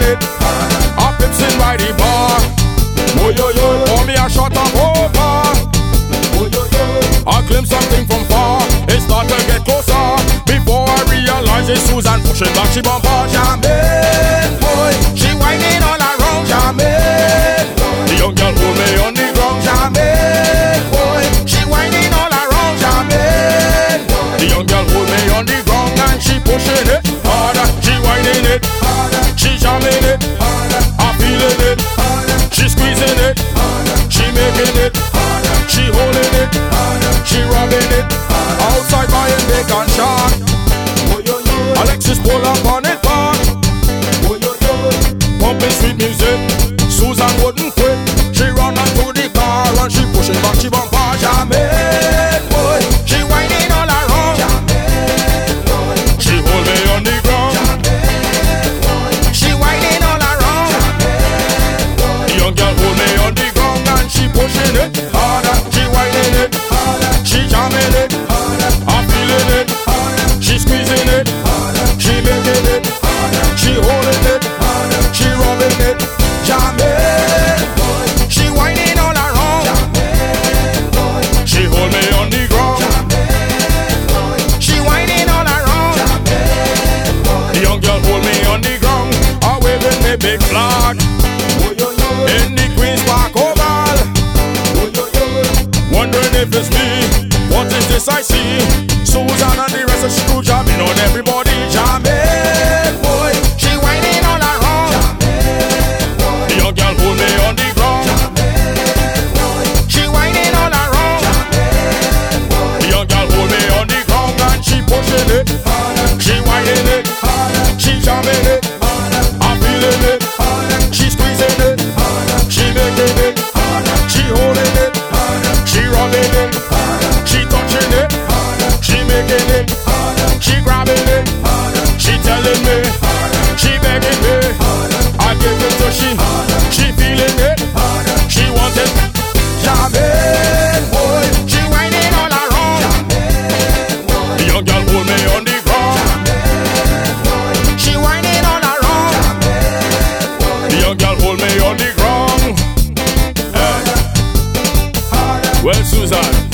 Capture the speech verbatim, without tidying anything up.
it. A pipsin by the bar. Oh yo yo, pour me a shot of over. Oh yo yo, I glimpse something from far. It start to get closer. Before I realize it's Susan pushing back she bumper. Jamaican boy, she whining all around. Jamaican boy, the young girl hold me on the ground. Jamaican boy, she whining all around. Jamaican boy, the young girl hold me on the ground and she pushing it harder. She whining it harder. She jamming it harder. I'm feeling it harder. She squeezing it harder. She making it harder. She holding it harder. She rubbing it harder. Outside buying bacon shot. Alexis pull up on it back. Pumping sweet music. Susan wouldn't quit. She run onto the car and she pushing back she bumper. Jamaican boy, she whining all around. Jamaican boy, she hold me on the ground. Jamaican boy, she whining all around. Jamaican boy, the young girl hold me on the ground and she pushing it harder. She whining it harder. She jamming it harder. I'm feeling it harder. She squeezing it harder. She making it harder. She holding it harder. She rubbing it. Jamaican boy, she whining all around. Jamaican boy, she hold me on the ground. Jamaican boy, she whining all around. Jamaican boy, the young girl hold me on the ground. I waving me big flag in the Queen's Park Oval. Wondering if it's me. What is this I see? Susan and the rest of screw jamming on everybody. Jamaican boy, she whining all around. Jamaican boy, the young girl hold me on the ground. Jamaican boy, she whining all around. Jamaican boy, the young girl hold me on the ground and she pushing it harder. She whining it harder. She jamming it harder. I'm feeling it harder. She squeezing it harder. She making it harder. She holding it harder. She rubbing it harder. She touching it harder. She making it harder. She grabbing it harder. She telling me harder. She begging me harder. I give it to she harder. She feeling it harder. She want it. Jamaican boy, she whining all around. Jamaican boy, the young girl hold me on the ground. Jamaican boy, she whining all around. Jamaican boy, the young girl hold me on the ground. Harder, harder. Well, Susan,